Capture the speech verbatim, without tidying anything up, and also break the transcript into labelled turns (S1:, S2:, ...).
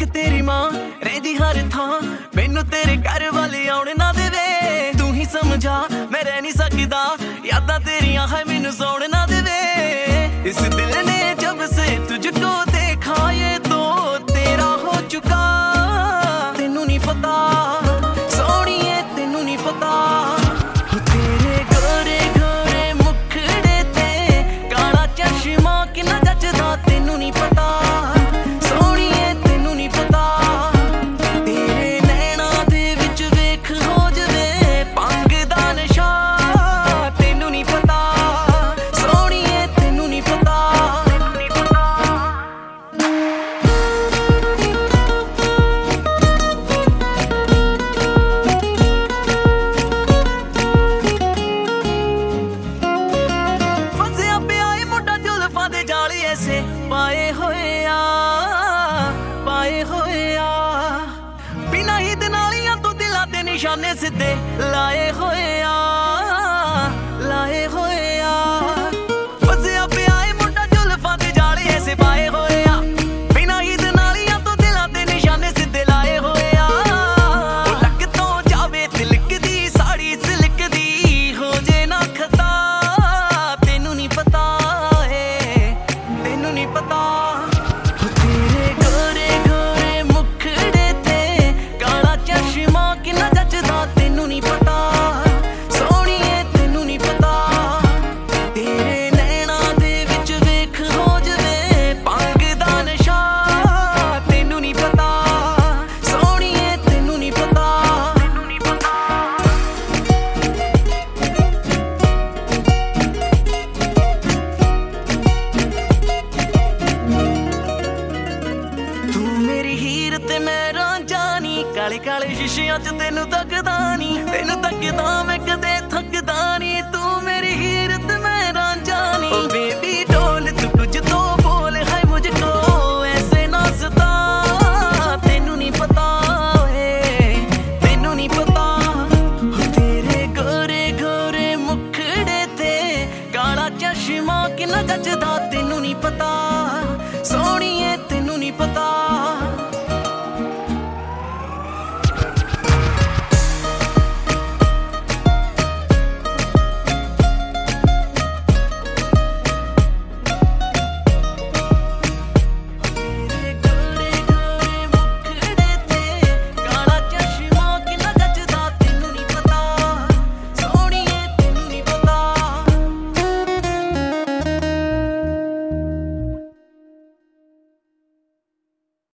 S1: ਇੱਕ ਤੇਰੀ ਮਾਂ ਰਹਿੰਦੀ ਹਰ ਥਾਂ, ਮੈਨੂੰ ਤੇਰੇ ਘਰ ਵਾਲੇ ਆਉਣ ਨਾ ਦੇਵੇ। ਤੂੰ ਹੀ ਸਮਝਾ ਮੈਂ ਰਹਿ ਨਹੀਂ ਸਕਦਾ, ਯਾਦਾਂ ਤੇਰੀਆਂ ਹੈ ਮੈਨੂੰ ਸੌਣ ਨਾ ਦੇਵੇ। ਇਸ ਦਿਲ ਨੇ ਜਬ ਸੇ ਤੁਝਕੋ ਦੇਖਾ ये तो तेरा हो चुका। ਤੈਨੂੰ ਨਹੀਂ ਪਤਾ ਸੋਹਣੀਏ, ਤੈਨੂੰ ਨਹੀਂ ਪਤਾ ਤੇਰੇ ਗੋਰੇ ਗੋਰੇ ਮੁਖੜੇ ਤੇ ਕਾਲਾ ਚਸ਼ਮਾ ਕਿੰਨਾ ਜੱਚਦਾ। ਤੈਨੂੰ ਨਹੀਂ ਪਤਾ ਸੋਹਣੀਏ, ਤੈਨੂੰ ਨਹੀਂ ਪਤਾ ਤੇਰੇ ਨੈਣਾਂ ਦੇ ਵਿੱਚ ਵੇਖ ਹੋ ਜਵੇ ਭੰਗ ਦਾ ਨਸ਼ਾ। ਤੈਨੂੰ ਨਹੀਂ ਪਤਾ ਸੋਹਣੀਏ, ਤੈਨੂੰ ਨਹੀਂ ਪਤਾ। ਫਸਿਆ ਪਿਆ ਏ ਮੁੰਡਾ ਜ਼ੁਲਫਾਂ ਦੇ ਜਾਲ ਐਸੇ ਪਾਏ ਹੋਏ ਆ, ਪਾਏ ਹੋਏ ਆ ਬਿਨਾਂ ਹੀ ਦਨਾਲੀਆਂ ਤੋਂ ਦਿਲਾਂ ਦੇ ਨਿਸ਼ਾਨੇ ਸਿੱਧੇ ਲਾਏ ਹੋਏ ਆ, ਲਾਏ ਹੋਏ ਆ। ਫਸਿਆ ਪਿਆ ਏ ਮੁੰਡਾ ਜ਼ੁਲਫਾਂ ਦੇ ਜਾਲ ਐਸੇ ਪਾਏ ਹੋਏ ਆ, ਬਿਨਾਂ ਹੀ ਦਨਾਲੀਆਂ ਤੋਂ ਦਿਲਾਂ ਦੇ ਨਿਸ਼ਾਨੇ ਸਿੱਧੇ ਲਾਏ ਹੋਏ ਆ। ਉਹ ਲੱਕ ਤੋਂ ਜਾਵੇ ਤਿਲਕਦੀ ਸਾੜੀ ਸਿਲਕਦੀ ਹੋ ਜੇ ਨਾ ਖਤਾ। ਤੈਨੂੰ ਨਹੀਂ ਪਤਾ ਏ, ਤੈਨੂੰ ਨਹੀਂ ਪਤਾ ਤੇਰੇ ਗੋਰੇ ਗੋਰੇ ਮੁਖੜੇ ਤੇ ਕਾਲਾ ਚਸ਼ਮਾ ਕਿੰਨਾ ਜੱਚਦਾ। ਤੈਨੂੰ ਨਹੀਂ ਪਤਾ ਸੋਹਣੀਏ, ਤੈਨੂੰ ਨਹੀਂ ਪਤਾ ਤੇਰੇ ਨੈਣਾਂ ਦੇ ਵਿੱਚ ਵੇਖ ਹੋ ਜਵੇ ਭੰਗ ਦਾ ਨਸ਼ਾ। ਤੈਨੂੰ ਨਹੀਂ ਪਤਾ ਸੋਹਣੀਏ, ਤੈਨੂੰ ਨਹੀਂ ਪਤਾ, ਤੈਨੂੰ ਨਹੀਂ ਪਤਾ। ਤੂੰ ਮੇਰੀ ਹੀਰ ਤੇ ਮੈਂ ਰਾਂਝਾ ਨੀ, ਕਾਲੇ ਕਾਲੇ ਸ਼ੀਸ਼ਿਆਂ 'ਚ ਤੈਨੂੰ ਤੱਕਦਾ ਨੀ, ਤੈਨੂੰ ਤੱਕਦਾ ਮੈਂ ਕਦੇ ਥੱਕਦਾ ਨੀ। ਤੂੰ ਮੇਰੀ ਹੀਰ ਤੇ ਮੈਂ ਰਾਂਝਾ ਨੀ। ਓ ਬੇਬੀ ਡੋਲ ਤੂੰ ਕੁਝ ਤੋਂ ਬੋਲ ਹੈ ਮੁਝਕੋ ਐਸੇ ਨਾ ਸਤਾ। ਤੈਨੂੰ ਨਹੀਂ ਪਤਾ ਏ, ਤੈਨੂੰ ਨਹੀਂ ਪਤਾ ਤੇਰੇ ਗੋਰੇ ਗੋਰੇ ਮੁਖੜੇ ਤੇ ਕਾਲਾ ਚਸ਼ਮਾ ਕਿੰਨਾ ਜੱਚਦਾ। ਤੈਨੂੰ ਨਹੀਂ ਪਤਾ ਸੋਹਣੀਏ, ਤੈਨੂੰ ਨਹੀਂ ਪਤਾ।